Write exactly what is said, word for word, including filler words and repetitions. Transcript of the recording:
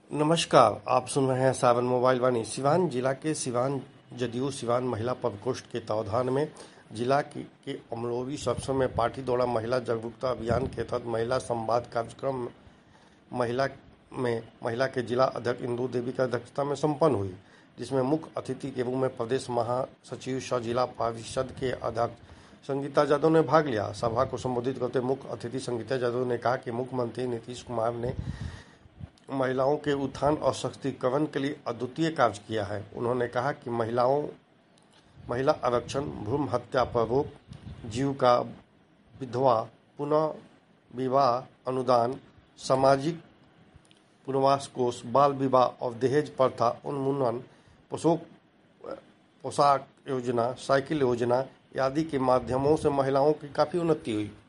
नमस्कार, आप सुन रहे हैं सावन मोबाइल वाणी। सिवान जिला के सिवान जदयू सिवान महिला प्रकोष्ठ के तत्वाधान में जिला के, के अमलोवी सब्सों में पार्टी द्वारा महिला जागरूकता अभियान के तहत महिला संवाद कार्यक्रम महिला में महिला के जिला अध्यक्ष इंदू देवी की अध्यक्षता में संपन्न हुई, जिसमें मुख्य अतिथि के रूप में प्रदेश महासचिव सह जिला परिषद के अध्यक्ष संगीता यादव ने भाग लिया। सभा को संबोधित करते मुख्य अतिथि संगीता यादव ने कहा कि मुख्यमंत्री नीतीश कुमार ने महिलाओं के उत्थान और सशक्तिकरण के लिए अद्वितीय कार्य किया है। उन्होंने कहा कि महिलाओं महिला आरक्षण, भ्रूण हत्या पर रोक, जीविका, विधवा पुनः विवाह अनुदान, सामाजिक पुनर्वास कोष, बाल विवाह और दहेज प्रथा उन्मूलन, पोषक पोशाक योजना, साइकिल योजना आदि के माध्यमों से महिलाओं की काफ़ी उन्नति हुई।